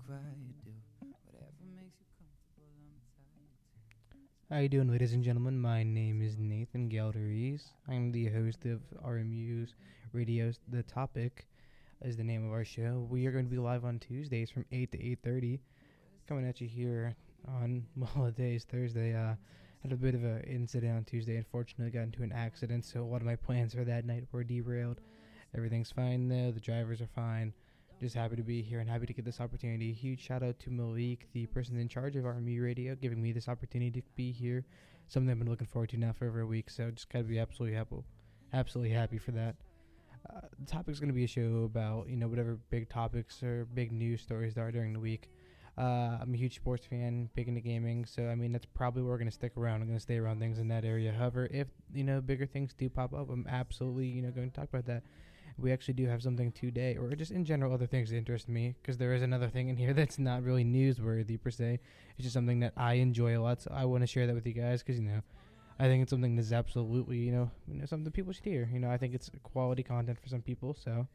How you doing, ladies and gentlemen? My name is Nathan Galderies. I'm the host of RMU's Radio's The Topic is the name of our show. We are going to be live on Tuesdays from 8 to 8:30, coming at you here on, well, today's Thursday. Had a bit of an incident on Tuesday. Unfortunately, got into an accident, so a lot of my plans for that night were derailed. Everything's fine, though. The drivers are fine. Just happy to be here and happy to get this opportunity. Huge shout out to Malik, the person in charge of RMU Radio, giving me this opportunity to be here. Something I've been looking forward to now for over a week, so just gotta be absolutely happy for that. The topic's gonna be a show about whatever big topics or big news stories there are during the week. I'm a huge sports fan, big into gaming, so I mean that's probably where we're gonna stick around. I'm gonna stay around things in that area. However, if bigger things do pop up, I'm absolutely going to talk about that. We actually do have something today, or just in general other things that interest me, because there is another thing in here that's not really newsworthy per se. It's just something that I enjoy a lot, so I want to share that with you guys, because I think it's something that's absolutely something people should hear. I think it's quality content for some people. So,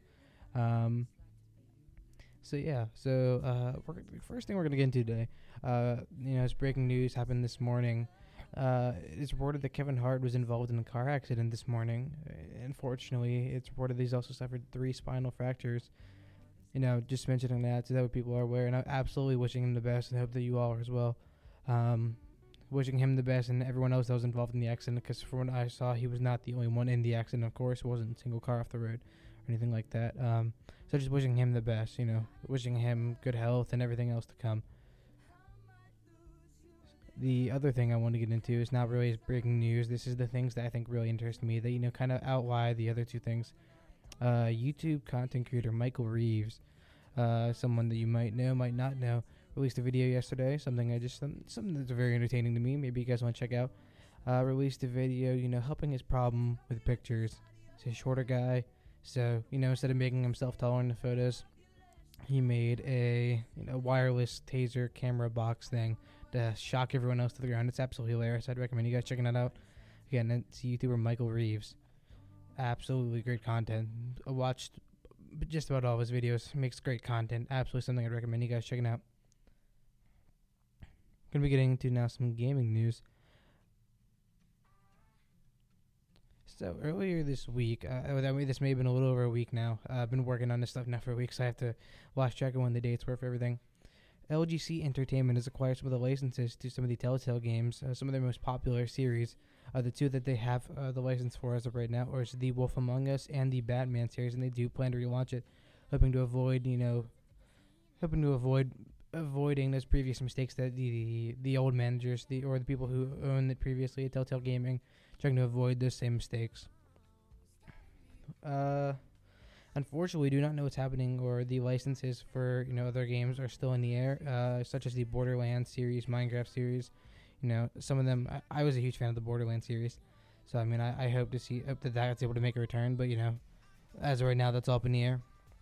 first thing we're gonna get into today, it's breaking news happened this morning. It's reported that Kevin Hart was involved in a car accident this morning. Unfortunately, it's reported that he's also suffered 3 spinal fractures. Just mentioning that so that way people are aware. And I'm absolutely wishing him the best and hope that you all are as well. Wishing him the best and everyone else that was involved in the accident, because from what I saw, he was not the only one in the accident, of course. It wasn't a single car off the road or anything like that. So just wishing him the best, wishing him good health and everything else to come. The other thing I want to get into is not really breaking news. This is the things that I think really interest me that, kind of outlie the other two things. YouTube content creator Michael Reeves, someone that you might know, might not know, released a video yesterday. Something that's very entertaining to me. Maybe you guys want to check out. Released a video, helping his problem with pictures. He's a shorter guy, so instead of making himself taller in the photos, he made a wireless taser camera box thing to shock everyone else to the ground. It's absolutely hilarious. I'd recommend you guys checking that out. Again, it's YouTuber Michael Reeves. Absolutely great content. I watched just about all of his videos. Makes great content. Absolutely something I'd recommend you guys checking out. Gonna be getting into now some gaming news. So earlier this week, this may have been a little over a week now. I've been working on this stuff now for a week, so I have to lose track of when the dates were for everything. LGC Entertainment has acquired some of the licenses to some of the Telltale games, some of their most popular series. The two that they have the license for as of right now are The Wolf Among Us and the Batman series, and they do plan to relaunch it, hoping to avoid avoiding those previous mistakes that the old managers, or the people who owned it previously at Telltale Gaming, trying to avoid those same mistakes. Unfortunately, we do not know what's happening, or the licenses for other games are still in the air, such as the Borderlands series, Minecraft series. Some of them. I was a huge fan of the Borderlands series, so I mean, I hope that that's able to make a return. But as of right now, that's all up in the air.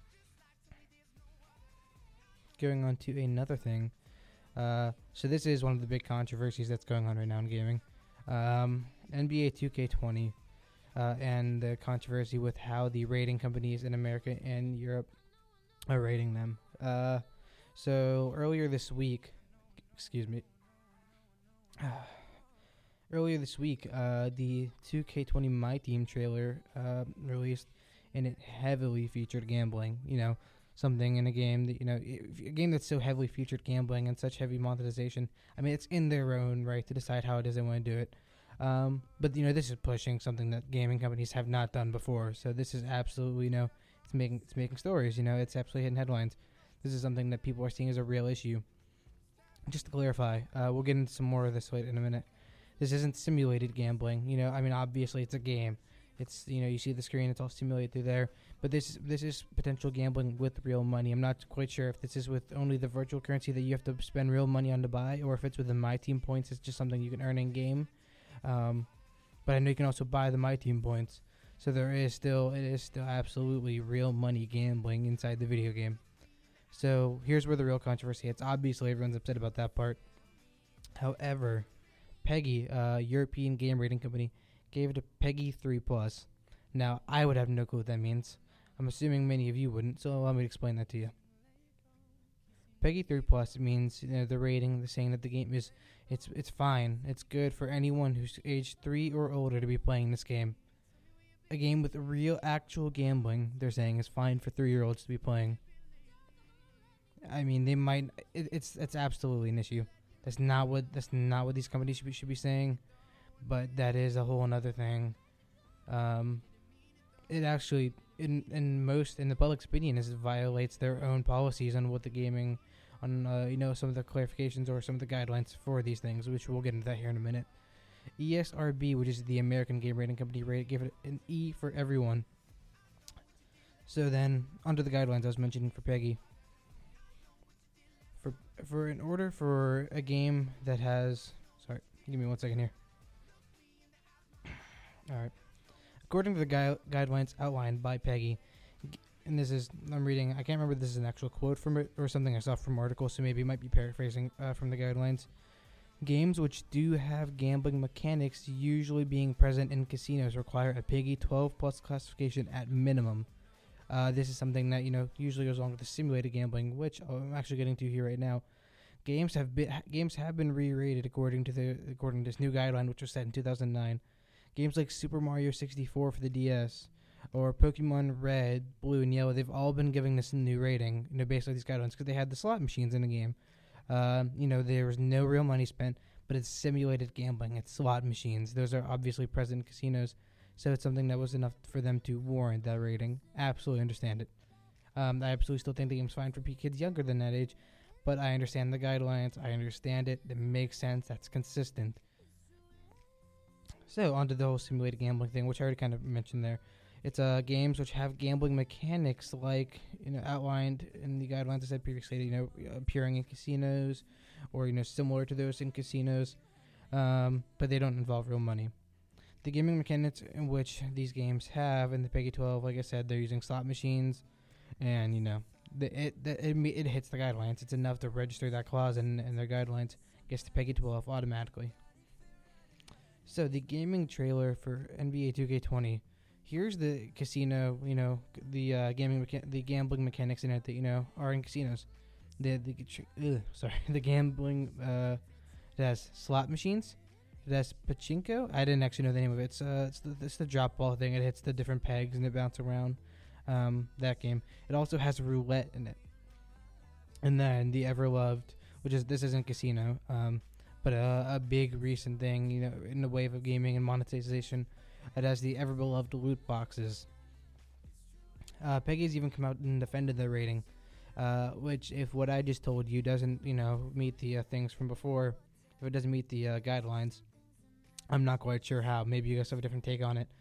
Going on to another thing. So this is one of the big controversies that's going on right now in gaming. NBA 2K20. And the controversy with how the rating companies in America and Europe are rating them. So earlier this week, the 2K20 My Team trailer released, and it heavily featured gambling. Something in a game that a game that's so heavily featured gambling and such heavy monetization. I mean, it's in their own right to decide how it is they want to do it. But this is pushing something that gaming companies have not done before. So this is absolutely it's making stories. It's absolutely hitting headlines. This is something that people are seeing as a real issue. Just to clarify, we'll get into some more of this in a minute. This isn't simulated gambling. I mean, obviously it's a game. It's you see the screen, it's all simulated through there. But this is potential gambling with real money. I'm not quite sure if this is with only the virtual currency that you have to spend real money on to buy, or if it's with the My Team points. It's just something you can earn in game. But I know you can also buy the My Team points. So it is still absolutely real money gambling inside the video game. So here's where the real controversy hits. Obviously, everyone's upset about that part. However, PEGI, European game rating company, gave it a PEGI 3+. Now, I would have no clue what that means. I'm assuming many of you wouldn't, so allow me to explain that to you. PEGI 3 Plus means the rating, the saying that the game is it's fine. It's good for anyone who's age 3 or older to be playing this game. A game with real actual gambling, they're saying, is fine for 3-year-olds to be playing. I mean, they might. It's absolutely an issue. That's not what these companies should be saying, but that is a whole another thing. It actually, in the public's opinion, is it violates their own policies on what the gaming, on some of the clarifications or some of the guidelines for these things, which we'll get into that here in a minute. ESRB, which is the American Game Rating Company, gave it an E for everyone. So then, under the guidelines I was mentioning for PEGI, for in order for a game that has, sorry, give me 1 second here. All right. According to the guidelines outlined by PEGI, and this is, I'm reading, I can't remember if this is an actual quote from it or something I saw from articles, so maybe it might be paraphrasing from the guidelines. Games which do have gambling mechanics usually being present in casinos require a PEGI 12 plus classification at minimum. This is something that usually goes along with the simulated gambling, which I'm actually getting to here right now. Games have been re-rated according to this new guideline, which was set in 2009. Games like Super Mario 64 for the DS or Pokemon Red, Blue, and Yellow, they've all been giving this a new rating, based on these guidelines, because they had the slot machines in the game. There was no real money spent, but it's simulated gambling. It's slot machines. Those are obviously present in casinos, so it's something that was enough for them to warrant that rating. Absolutely understand it. I absolutely still think the game's fine for kids younger than that age, but I understand the guidelines. I understand it. It makes sense. That's consistent. So, onto the whole simulated gambling thing, which I already kind of mentioned there. It's games which have gambling mechanics like outlined in the guidelines I said previously, appearing in casinos or similar to those in casinos, but they don't involve real money. The gaming mechanics in which these games have in the PEGI 12, like I said, they're using slot machines, and it hits the guidelines. It's enough to register that clause in their guidelines, gets to PEGI 12 automatically. So the gaming trailer for NBA 2K20. Here's the casino, the gambling mechanics in it that are in casinos. The gambling. It has slot machines. It has pachinko. I didn't actually know the name of it. It's the drop ball thing. It hits the different pegs and it bounces around. That game. It also has roulette in it. And then the ever loved, this isn't casino, but a big recent thing, in the wave of gaming and monetization. It has the ever-beloved loot boxes. PEGI's even come out and defended their rating, which, if what I just told you doesn't, meet the things from before, if it doesn't meet the guidelines, I'm not quite sure how. Maybe you guys have a different take on it.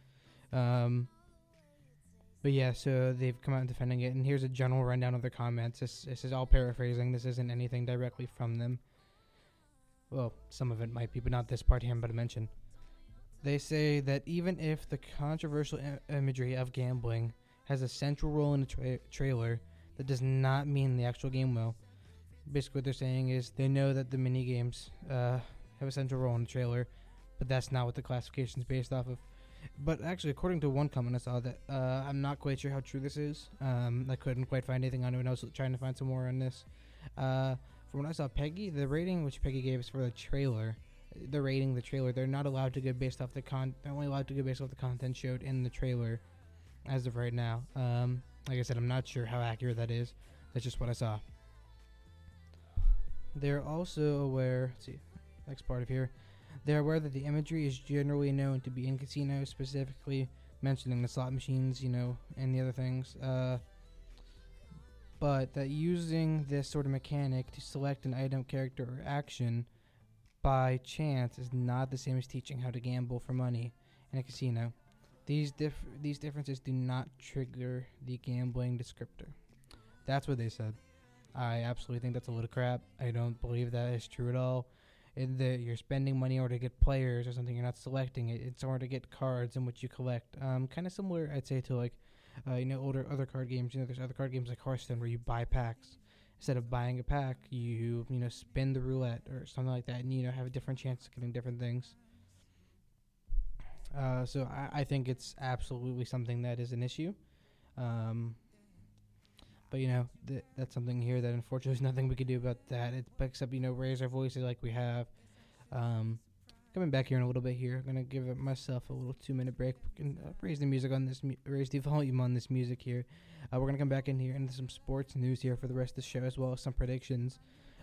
But yeah, so they've come out and defending it, and here's a general rundown of their comments. This is all paraphrasing. This isn't anything directly from them. Well, some of it might be, but not this part here I'm about to mention. They say that even if the controversial imagery of gambling has a central role in the trailer, that does not mean the actual game will. Basically what they're saying is they know that the mini-games have a central role in the trailer, but that's not what the classification is based off of. But actually, according to one comment I saw, that I'm not quite sure how true this is. I couldn't quite find anything on it when I was trying to find some more on this. From what I saw, PEGI, the rating which PEGI gave is for the trailer. They're rating the trailer. They're not allowed to go based off they're only allowed to go based off the content showed in the trailer as of right now. Like I said, I'm not sure how accurate that is. That's just what I saw. They're also aware, let's see, next part of here. They're aware that the imagery is generally known to be in casinos, specifically mentioning the slot machines, and the other things. But that using this sort of mechanic to select an item, character, or action by chance is not the same as teaching how to gamble for money in a casino. These differences do not trigger the gambling descriptor. That's what they said. I absolutely think that's a load of crap. I don't believe that is true at all. You're spending money in order to get players or something. You're not selecting it. It's in order to get cards in which you collect. Kind of similar, I'd say, to other card games. There's other card games like Hearthstone where you buy packs. Instead of buying a pack, you spin the roulette or something like that, and have a different chance of getting different things. So I think it's absolutely something that is an issue. But that's something here that unfortunately there's nothing we can do about that. It picks up, raise our voices like we have. Um, Coming back here in a little bit here, I'm gonna give myself a little 2-minute break and raise the music on this, raise the volume on this music here. We're gonna come back in here into some sports news here for the rest of the show, as well as some predictions.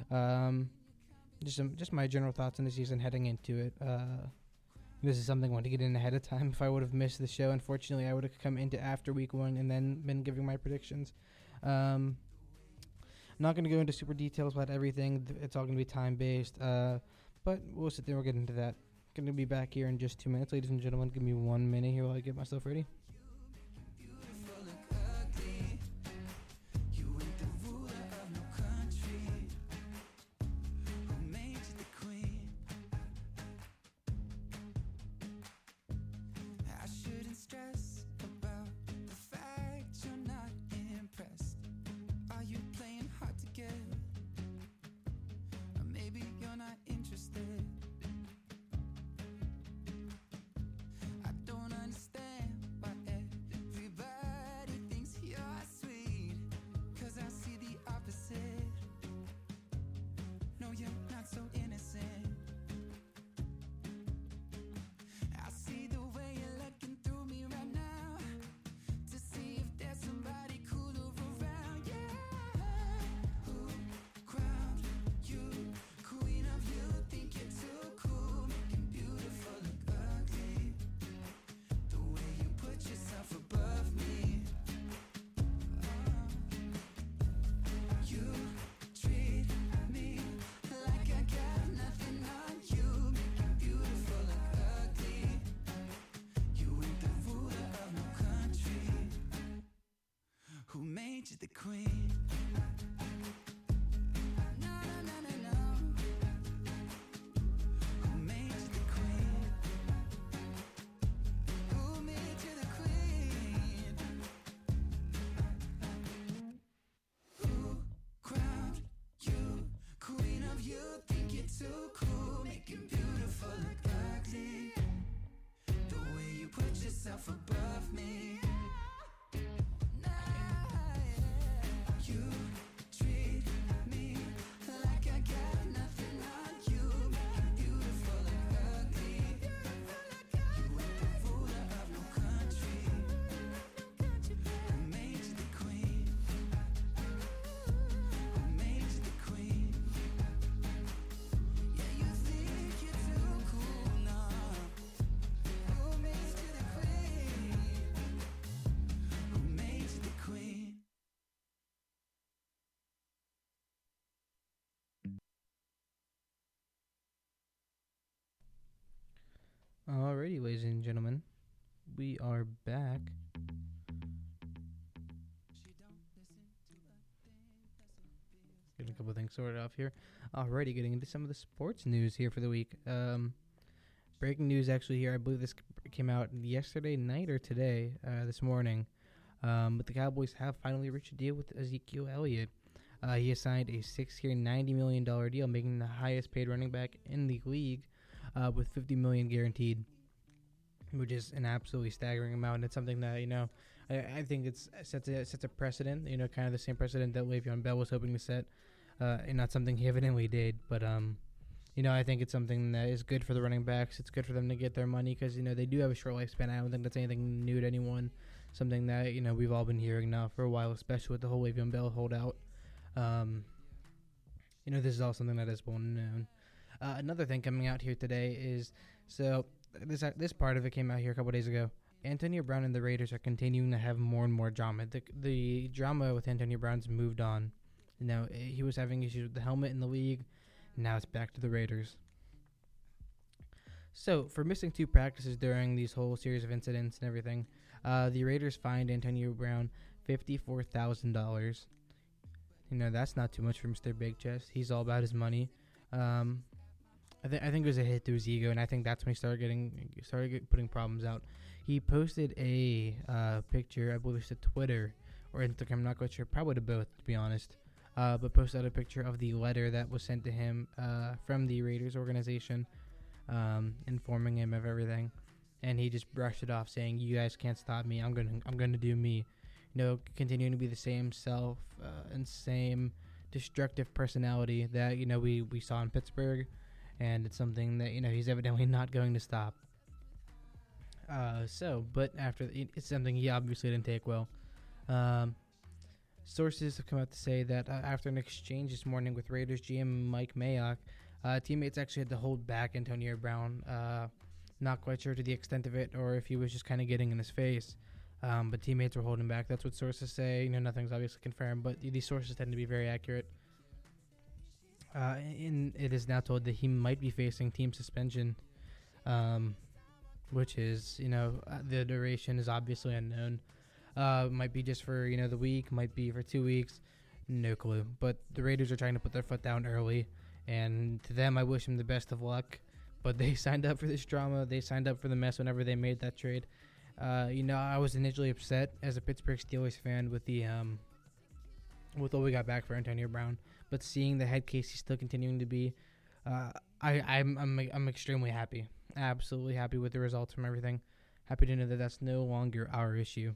Just my general thoughts on the season heading into it. This is something I want to get in ahead of time. If I would have missed the show, unfortunately, I would have come into after week 1 and then been giving my predictions. I'm not going to go into super details about everything. It's all going to be time-based. But we'll sit there and we'll get into that. Going to be back here in just 2 minutes, ladies and gentlemen. Give me 1 minute here while I get myself ready. Who made you the queen? No, no, no, no, no. Who made you the queen? Who made you the queen? Who crowned you queen of you? Think you're too cool, making beautiful look ugly. The way you put yourself above me. You treat me like I got nothing on you, making beautiful and ugly. You ain't the ruler of no country. Who made you the queen? Who made you the queen? Yeah, you think you're too cool now. Who made you the queen? Who made you the queen? Alrighty, ladies and gentlemen, we are back. Getting a couple of things sorted off here. Alrighty, getting into some of the sports news here for the week. Breaking news actually here. I believe this came out yesterday night or today, this morning. But the Cowboys have finally reached a deal with Ezekiel Elliott. He has signed a 6-year, $90 million deal, making him the highest paid running back in the league. With $50 million guaranteed, which is an absolutely staggering amount. And it's something that I think it sets a precedent. Kind of the same precedent that Le'Veon Bell was hoping to set, and not something he evidently did. But I think it's something that is good for the running backs. It's good for them to get their money because they do have a short lifespan. I don't think that's anything new to anyone. Something that we've all been hearing now for a while, especially with the whole Le'Veon Bell holdout. This is all something that is well known. Another thing coming out here today is, this part of it came out here a couple days ago. Antonio Brown and the Raiders are continuing to have more and more drama. The drama with Antonio Brown's moved on. He was having issues with the helmet in the league. Now it's back to the Raiders. So, for missing 2 practices during these whole series of incidents and everything, the Raiders fined Antonio Brown $54,000. That's not too much for Mr. Big Chest. He's all about his money. I think it was a hit to his ego, and I think that's when he started putting problems out. He posted a picture, I believe it's to Twitter or Instagram, I'm not quite sure, probably to both, to be honest. But posted out a picture of the letter that was sent to him from the Raiders organization, informing him of everything, and he just brushed it off, saying, "You guys can't stop me. I'm gonna do me." continuing to be the same self and same destructive personality that we saw in Pittsburgh, and it's something that he's evidently not going to stop. But after it's something he obviously didn't take well. Sources have come out to say that after an exchange this morning with Raiders GM Mike Mayock, teammates actually had to hold back Antonio Brown. Not quite sure to the extent of it, or if he was just kind of getting in his face. But teammates were holding back. That's what sources say. Nothing's obviously confirmed, but these sources tend to be very accurate. And it is now told that he might be facing team suspension, which is, the duration is obviously unknown. Might be just for, the week, might be for 2 weeks, no clue. But the Raiders are trying to put their foot down early, and to them, I wish them the best of luck. But they signed up for this drama. They signed up for the mess whenever they made that trade. I was initially upset as a Pittsburgh Steelers fan with with what we got back for Antonio Brown, but seeing the head case he's still continuing to be, I'm extremely happy, absolutely happy with the results from everything. Happy to know that that's no longer our issue.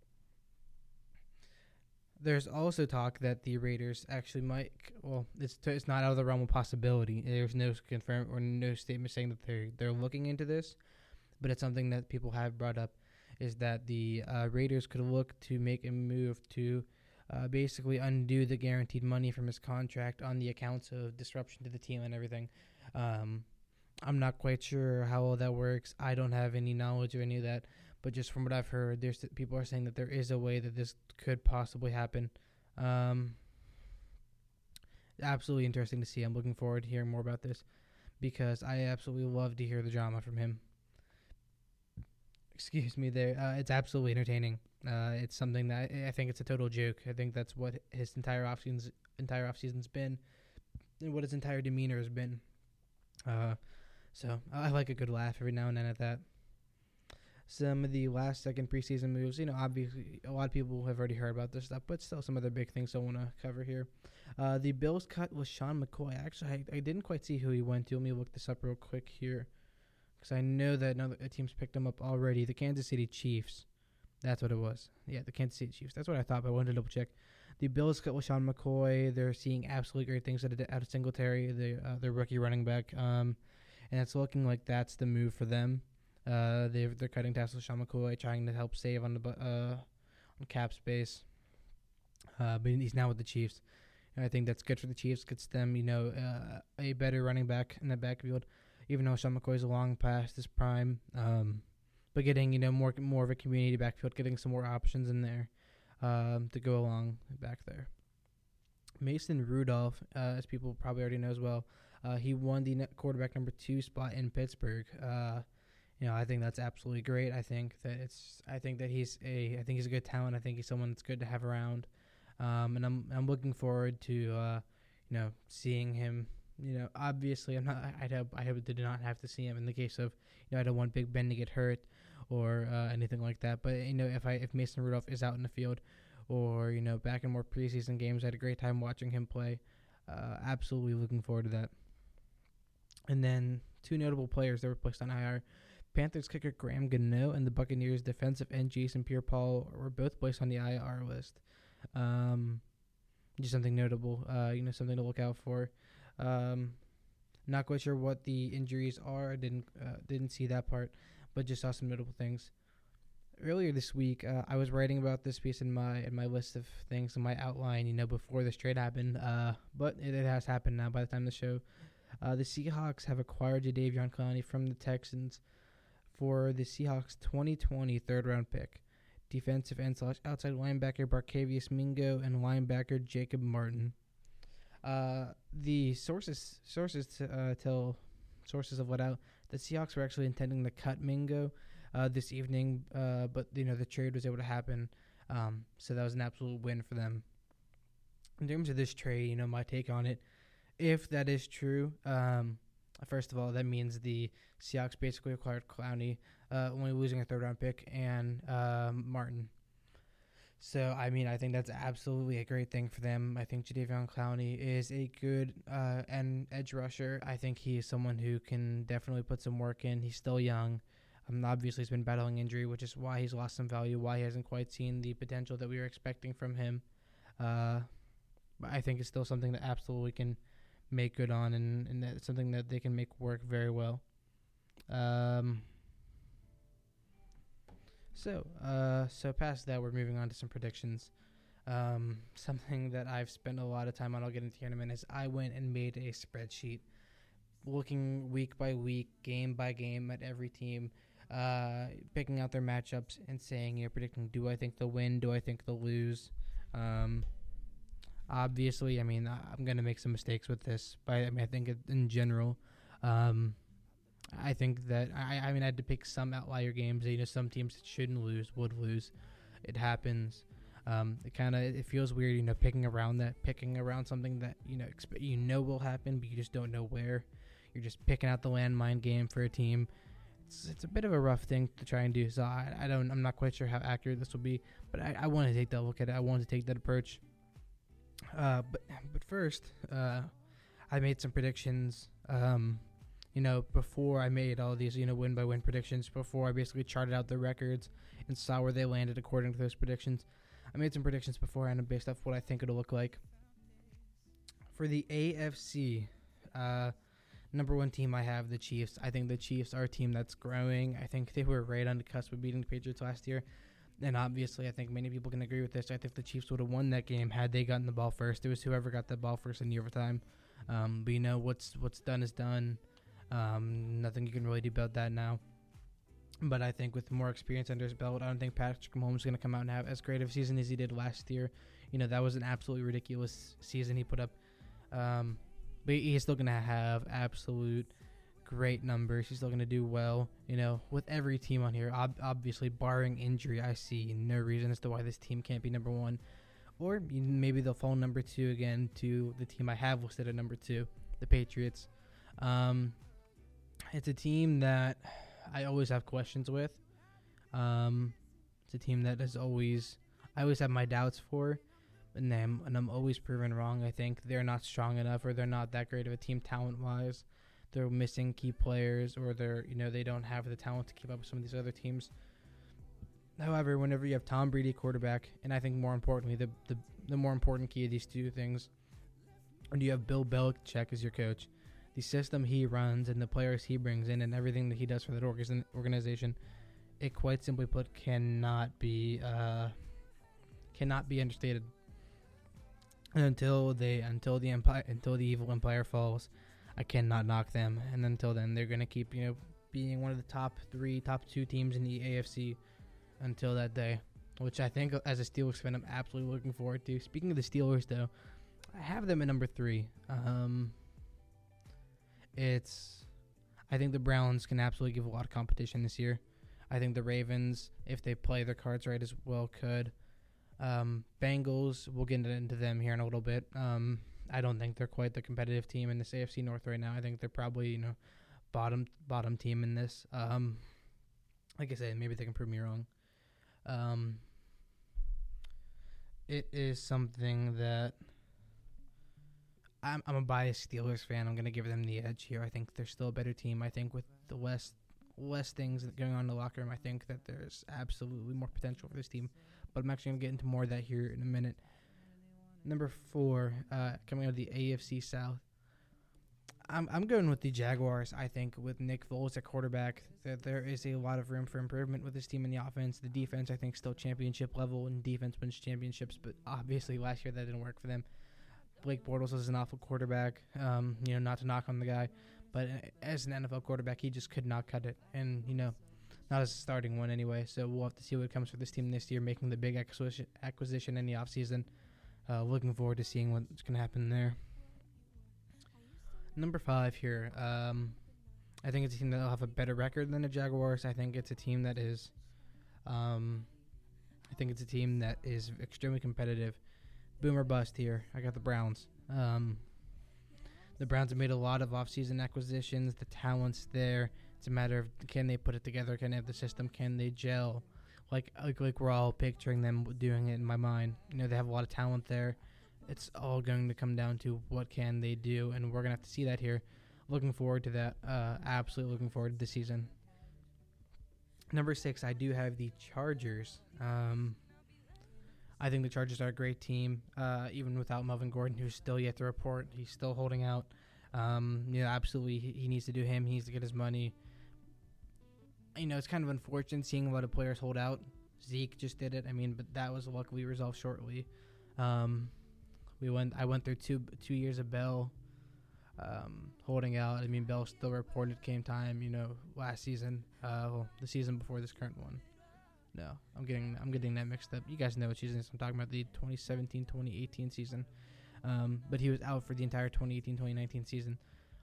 There's also talk that the Raiders actually might. Well, it's not out of the realm of possibility. There's no confirm or no statement saying that they're looking into this, but it's something that people have brought up. Is that the Raiders could look to make a move to basically undo the guaranteed money from his contract on the accounts of disruption to the team and everything. I'm not quite sure how all that works. I don't have any knowledge of any of that, but just from what I've heard, people are saying that there is a way that this could possibly happen. Absolutely interesting to see. I'm looking forward to hearing more about this because I absolutely love to hear the drama from him. Excuse me there. It's absolutely entertaining. It's something that I think it's a total joke. I think that's what his entire offseason's been and what his entire demeanor has been. So I like a good laugh every now and then at that. Some of the last second preseason moves, obviously a lot of people have already heard about this stuff, but still some other big things I want to cover here. The Bills cut was Sean McCoy. Actually, I didn't quite see who he went to. Let me look this up real quick here. Because I know that another team's picked him up already. The Kansas City Chiefs. That's what it was. Yeah, the Kansas City Chiefs. That's what I thought, but I wanted to double check. The Bills cut LaShawn McCoy. They're seeing absolutely great things out of Singletary, their rookie running back. And it's looking like that's the move for them. They're cutting ties with LaShawn McCoy, trying to help save on cap space. But he's now with the Chiefs. And I think that's good for the Chiefs. Gets them, a better running back in the backfield. Even though Sean McCoy's long past his prime, but getting more of a community backfield, getting some more options in there to go along back there. Mason Rudolph, as people probably already know as well, he won the quarterback number 2 spot in Pittsburgh. I think that's absolutely great. I think that he's a good talent. I think he's someone that's good to have around, and I'm looking forward to seeing him. Obviously, I hope I did not have to see him in the case of, I don't want Big Ben to get hurt or anything like that. But if Mason Rudolph is out in the field, or back in more preseason games, I had a great time watching him play. Absolutely looking forward to that. And then 2 notable players that were placed on IR: Panthers kicker Graham Gano and the Buccaneers defensive end Jason Pierre-Paul were both placed on the IR list. Just something notable. Something to look out for. Not quite sure what the injuries are. Didn't see that part, but just saw some notable things. Earlier this week, I was writing about this piece in my list of things in my outline, before this trade happened. But it has happened now. By the time the show, the Seahawks have acquired Jadeveon Clowney from the Texans for the Seahawks 2020 third-round pick, defensive end / outside linebacker Barkevious Mingo and linebacker Jacob Martin. The sources have let out that Seahawks were actually intending to cut Mingo this evening, but the trade was able to happen, so that was an absolute win for them. In terms of this trade, my take on it, if that is true, first of all, that means the Seahawks basically acquired Clowney, only losing a third-round pick, and Martin. So, I think that's absolutely a great thing for them. I think Jadeveon Clowney is a good edge rusher. I think he is someone who can definitely put some work in. He's still young. Obviously, he's been battling injury, which is why he's lost some value, why he hasn't quite seen the potential that we were expecting from him. But I think it's still something that absolutely can make good on, and that's something that they can make work very well. So past that, we're moving on to some predictions. Something that I've spent a lot of time on, I'll get into here in a minute, is I went and made a spreadsheet looking week by week, game by game at every team, picking out their matchups and saying, predicting, do I think they'll win? Do I think they'll lose? Obviously, I'm going to make some mistakes with this, but I think in general, I think that I had to pick some outlier games. Some teams that shouldn't lose would lose. It happens. It feels weird, picking around something that will happen, but you just don't know where. You're just picking out the landmine game for a team. It's a bit of a rough thing to try and do. So I'm not quite sure how accurate this will be, but I want to take that look at it. I want to take that approach. But first, I made some predictions. Before I made all these, win by win predictions, before I basically charted out the records and saw where they landed according to those predictions, I made some predictions beforehand based off what I think it'll look like. For the AFC, number one team I have the Chiefs. I think the Chiefs are a team that's growing. I think they were right on the cusp of beating the Patriots last year. And obviously, I think many people can agree with this. I think the Chiefs would have won that game had they gotten the ball first. It was whoever got the ball first in the overtime. But what's done is done. Nothing you can really do about that now. But I think with more experience under his belt, I don't think Patrick Mahomes is going to come out and have as great of a season as he did last year. That was an absolutely ridiculous season he put up. But he's still going to have absolute great numbers. He's still going to do well, with every team on here. Obviously, barring injury, I see no reason as to why this team can't be number one. Or maybe they'll fall number two again to the team I have listed at number two, the Patriots. It's a team that I always have questions with. It's a team that I always have my doubts for, and I'm always proven wrong. I think they're not strong enough, or they're not that great of a team talent-wise. They're missing key players, or they don't have the talent to keep up with some of these other teams. However, whenever you have Tom Brady quarterback, and I think more importantly, the more important key of these two things, and you have Bill Belichick as your coach, the system he runs and the players he brings in and everything that he does for that organization, it quite simply put cannot be understated. And until the evil empire falls, I cannot knock them. And until then, they're gonna keep being one of the top 2 teams in the AFC until that day, which I think as a Steelers fan I'm absolutely looking forward to. Speaking of the Steelers, though, I have them at number 3. I think the Browns can absolutely give a lot of competition this year. I think the Ravens, if they play their cards right as well, could. Bengals, we'll get into them here in a little bit. I don't think they're quite the competitive team in this AFC North right now. I think they're probably, bottom team in this. Like I said, maybe they can prove me wrong. It is something that I'm a biased Steelers fan. I'm going to give them the edge here. I think they're still a better team. I think with the less things going on in the locker room, I think that there's absolutely more potential for this team. But I'm actually going to get into more of that here in a minute. Number 4, coming out of the AFC South, I'm going with the Jaguars. I think with Nick Foles at quarterback, that there is a lot of room for improvement with this team in the offense. The defense, I think, still championship level, and defense wins championships. But obviously last year that didn't work for them. Blake Bortles is an awful quarterback. Not to knock on the guy, but as an NFL quarterback, he just could not cut it. And, not as a starting one anyway. So we'll have to see what comes for this team this year, making the big acquisition in the offseason. Looking forward to seeing what's going to happen there. Number 5 here. I think it's a team that will have a better record than the Jaguars. I think it's a team that is extremely competitive. Boom or bust here. I got the Browns. The Browns have made a lot of offseason acquisitions. The talent's there. It's a matter of, can they put it together? Can they have the system? Can they gel? Like we're all picturing them doing it in my mind. They have a lot of talent there. It's all going to come down to what can they do, and we're going to have to see that here. Looking forward to that. Absolutely looking forward to the season. Number 6, I do have the Chargers. I think the Chargers are a great team, even without Melvin Gordon, who's still yet to report. He's still holding out. Absolutely, he needs to do him. He needs to get his money. It's kind of unfortunate seeing a lot of players hold out. Zeke just did it. But that was luckily resolved shortly. I went through two years of Bell holding out. Bell still reported game time. Last season, the season before this current one. No, I'm getting that mixed up. You guys know what season I'm talking about, the 2017-2018 season. But he was out for the entire 2018-2019 season.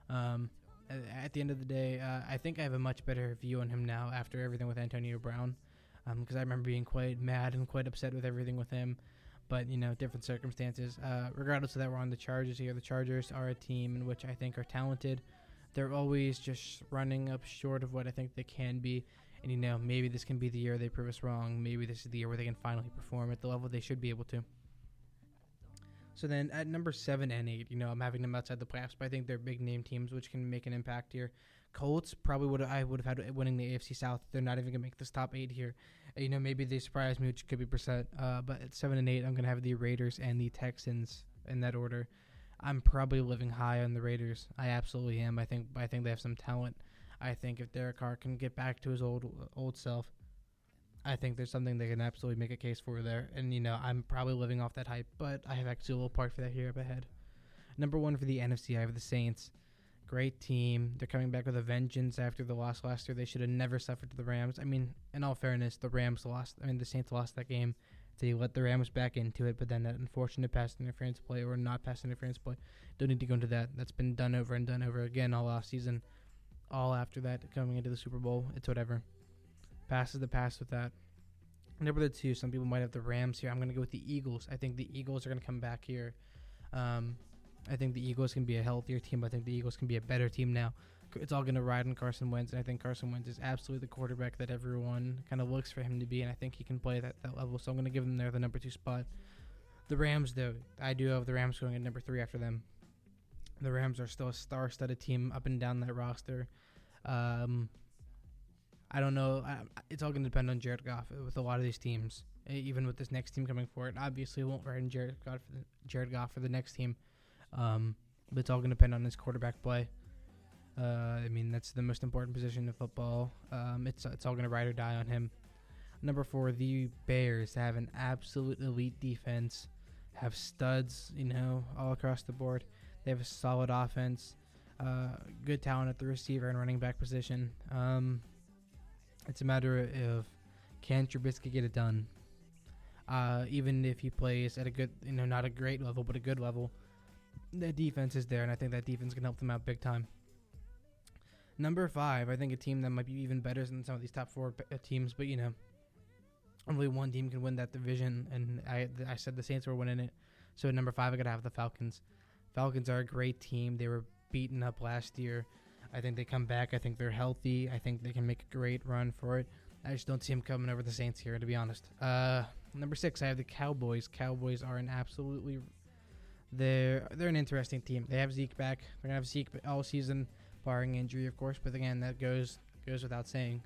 At the end of the day, I think I have a much better view on him now after everything with Antonio Brown. Because I remember being quite mad and quite upset with everything with him. But, different circumstances. Regardless of that, we're on the Chargers here. The Chargers are a team in which I think are talented. They're always just running up short of what I think they can be. And, maybe this can be the year they prove us wrong. Maybe this is the year where they can finally perform at the level they should be able to. So then at number 7 and 8, I'm having them outside the playoffs, but I think they're big name teams which can make an impact here. Colts probably I would have had winning the AFC South. They're not even going to make this top 8 here. Maybe they surprise me, which could be percent. But at 7 and 8, I'm going to have the Raiders and the Texans in that order. I'm probably living high on the Raiders. I absolutely am. I think they have some talent. I think if Derek Carr can get back to his old self, I think there's something they can absolutely make a case for there. And, I'm probably living off that hype, but I have actually a little part for that here up ahead. Number 1 for the NFC, I have the Saints. Great team. They're coming back with a vengeance after the loss last year. They should have never suffered to the Rams. In all fairness, the Rams lost. The Saints lost that game. They let the Rams back into it, but then that unfortunate pass interference play or not pass interference play. Don't need to go into that. That's been done over and done over again all off season. All after that, coming into the Super Bowl, it's whatever. Pass is the pass with that. Number 2, some people might have the Rams here. I'm going to go with the Eagles. I think the Eagles are going to come back here. I think the Eagles can be a healthier team. I think the Eagles can be a better team now. It's all going to ride on Carson Wentz, and I think Carson Wentz is absolutely the quarterback that everyone kind of looks for him to be, and I think he can play at that level, so I'm going to give them there the number 2 spot. The Rams, though, I do have the Rams going at number 3 after them. The Rams are still a star-studded team up and down that roster. I don't know. It's all going to depend on Jared Goff with a lot of these teams, even with this next team coming forward. Obviously, it won't ride on Jared Goff for the next team, but it's all going to depend on his quarterback play. That's the most important position in football. It's all going to ride or die on him. Number 4, the Bears have an absolute elite defense, have studs, all across the board. They have a solid offense, good talent at the receiver and running back position. It's a matter of can Trubisky get it done? Even if he plays at a good, not a great level, but a good level, the defense is there, and I think that defense can help them out big time. Number 5, I think a team that might be even better than some of these top 4 teams, but only one team can win that division, and I said the Saints were winning it. So at number 5, I gotta have the Falcons. Falcons are a great team. They were beaten up last year. I think they come back. I think they're healthy. I think they can make a great run for it. I just don't see them coming over the Saints here, to be honest. Number 6, I have the Cowboys. Cowboys are they're an interesting team. They have Zeke back. They're gonna have Zeke all season, barring injury, of course. But again, that goes without saying.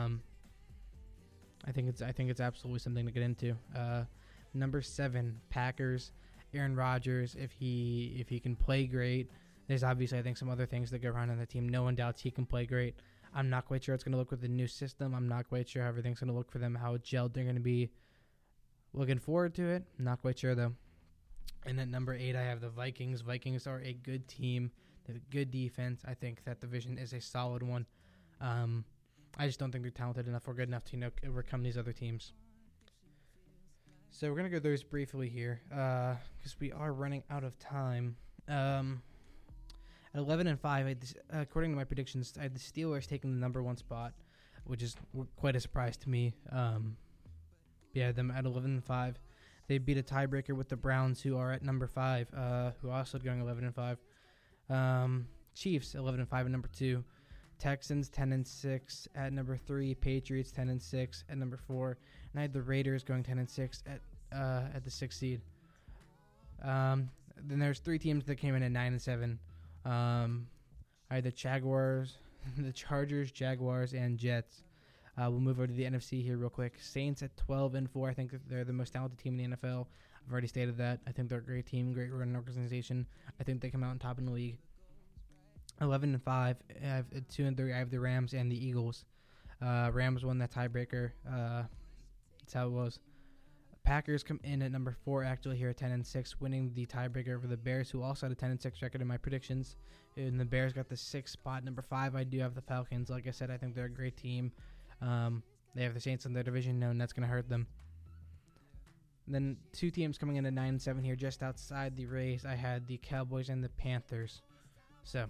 I think it's absolutely something to get into. Number 7, Packers. Aaron Rodgers, if he can play great, there's obviously I think some other things that go around on the team. No one doubts he can play great. I'm not quite sure it's going to look with the new system. I'm not quite sure how everything's going to look for them, how gelled they're going to be. Looking forward to it. Not quite sure though. And at number 8, I have the Vikings. Vikings are a good team. They have a good defense. I think that division is a solid one. I just don't think they're talented enough or good enough to overcome these other teams. So we're going to go through this briefly here because we are running out of time. At 11 and 5, according to my predictions, I had the Steelers taking the number 1 spot, which is quite a surprise to me. Them at 11 and 5. They beat a tiebreaker with the Browns, who are at number 5, who are also going 11 and 5. Chiefs 11 and 5 at number 2. Texans 10 and 6 at number 3. Patriots 10 and 6 at number 4. And I had the Raiders going 10 and 6 at the 6th seed. Then there's 3 teams that came in at 9 and 7. I had the Jaguars, the Chargers, Jaguars, and Jets. We'll move over to the NFC here real quick. Saints at 12-4. I think that they're the most talented team in the NFL. I've already stated that. I think they're a great team, great running organization. I think they come out on top in the league. 11-5. I have 2-3. I have the Rams and the Eagles. Rams won that tiebreaker. That's how it was. Packers come in at number 4, actually here at 10-6, winning the tiebreaker over the Bears, who also had a 10-6 record in my predictions. And the Bears got the 6th spot. Number 5, I do have the Falcons. Like I said, I think they're a great team. They have the Saints in their division, and that's going to hurt them. And then 2 teams coming in at 9-7 here, just outside the race. I had the Cowboys and the Panthers. So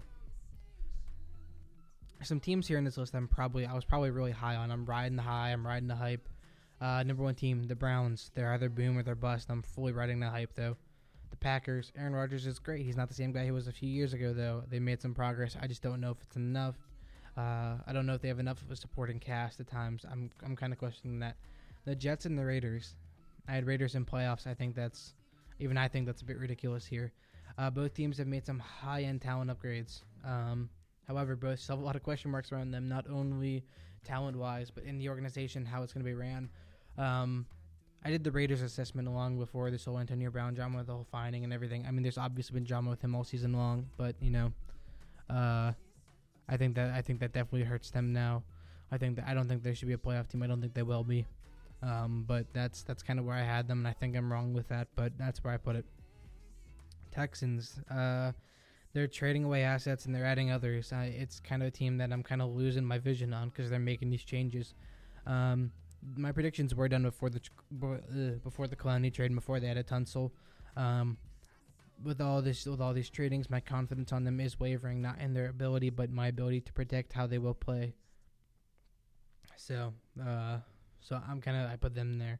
some teams here in this list I was probably really high on. I'm riding the high. I'm riding the hype. Number 1 team, the Browns. They're either boom or they're bust. I'm fully riding the hype, though. The Packers, Aaron Rodgers is great. He's not the same guy he was a few years ago, though. They made some progress. I just don't know if it's enough. I don't know if they have enough of a supporting cast at times. I'm kind of questioning that. The Jets and the Raiders. I had Raiders in playoffs. I think that's a bit ridiculous here. Both teams have made some high-end talent upgrades. However, both still have a lot of question marks around them, not only talent-wise, but in the organization, how it's going to be ran. I did the Raiders assessment long before this whole Antonio Brown drama with the whole finding and everything. I mean, there's obviously been drama with him all season long, but I think that definitely hurts them now. I don't think they should be a playoff team. I don't think they will be. But that's kind of where I had them, and I think I'm wrong with that, but that's where I put it. Texans, they're trading away assets and they're adding others. It's kind of a team that I'm kind of losing my vision on because they're making these changes. My predictions were done before the Clowney trade and before they added Tunsil. With all these tradings, my confidence on them is wavering, not in their ability, but my ability to predict how they will play. So I put them there.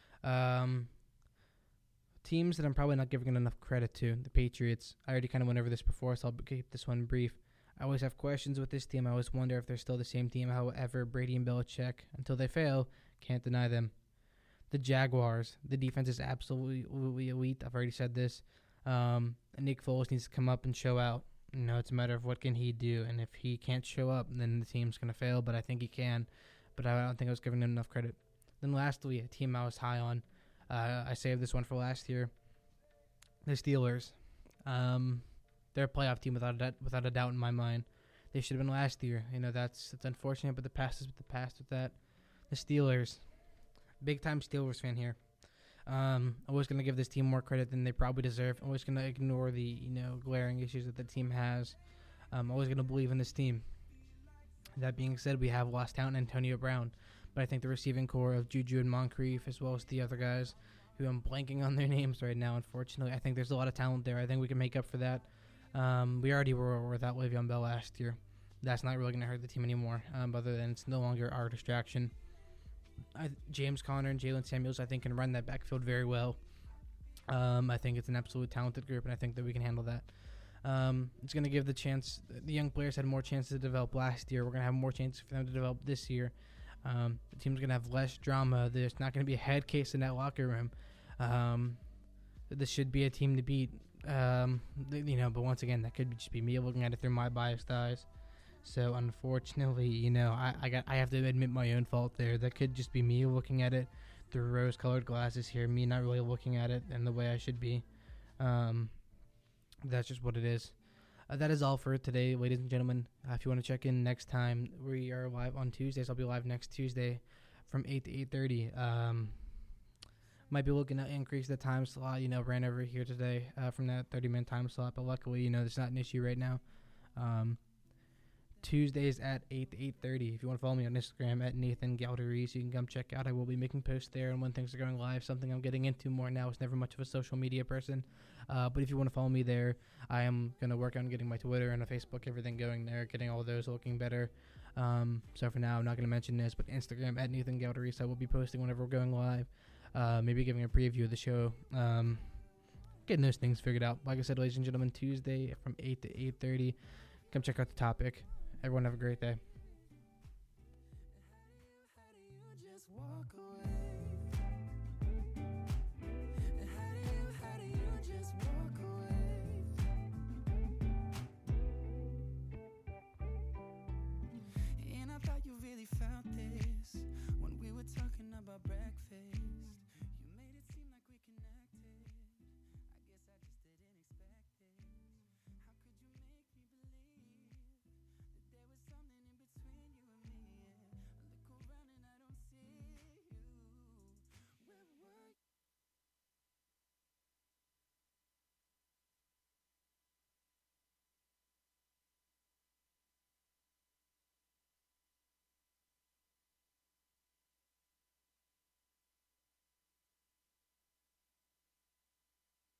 Teams that I'm probably not giving enough credit to, the Patriots. I already kind of went over this before, so I'll keep this one brief. I always have questions with this team. I always wonder if they're still the same team. However, Brady and Belichick, until they fail, can't deny them. The Jaguars, the defense is absolutely elite. I've already said this. Nick Foles needs to come up and show out. It's a matter of what can he do, and if he can't show up, then the team's going to fail, but I think he can. But I don't think I was giving him enough credit. Then lastly, a team I was high on. I saved this one for last year. The Steelers. They're a playoff team without a doubt in my mind. They should have been last year. That's unfortunate, but the past is the past with that. The Steelers. Big-time Steelers fan here. I'm always going to give this team more credit than they probably deserve. I'm always going to ignore the glaring issues that the team has. I'm always going to believe in this team. That being said, we have lost talent Antonio Brown. But I think the receiving core of Juju and Moncrief, as well as the other guys, who I'm blanking on their names right now, unfortunately. I think there's a lot of talent there. I think we can make up for that. We already were without Le'Veon Bell last year. That's not really going to hurt the team anymore, other than it's no longer our distraction. James Conner and Jalen Samuels, I think, can run that backfield very well. I think it's an absolute talented group, and I think that we can handle that. It's going to give the young players had more chances to develop last year. We're going to have more chances for them to develop this year. The team's going to have less drama. There's not going to be a head case in that locker room. This should be a team to beat. But once again, that could just be me looking at it through my biased eyes. So unfortunately, I have to admit my own fault there. That could just be me looking at it through rose-colored glasses here. Me not really looking at it in the way I should be. That's just what it is. That is all for today, ladies and gentlemen. If you want to check in next time, we are live on Tuesdays. I'll be live next Tuesday from 8 to 8:30. Might be looking to increase the time slot. Ran over here today from that 30-minute time slot, but luckily, there's not an issue right now. Tuesdays at 8 to 8:30. If you want to follow me on Instagram at Nathan Galderies, you can come check out. I will be making posts there and when things are going live. Something I'm getting into more now. I was never much of a social media person. But if you want to follow me there, I am going to work on getting my Twitter and a Facebook, everything going there, getting all of those looking better. So for now, I'm not going to mention this, but Instagram at Nathan Galderies. I will be posting whenever we're going live. Maybe giving a preview of the show. Getting those things figured out. Like I said, ladies and gentlemen, Tuesday from 8 to 8:30. Come check out the topic. Everyone have a great day.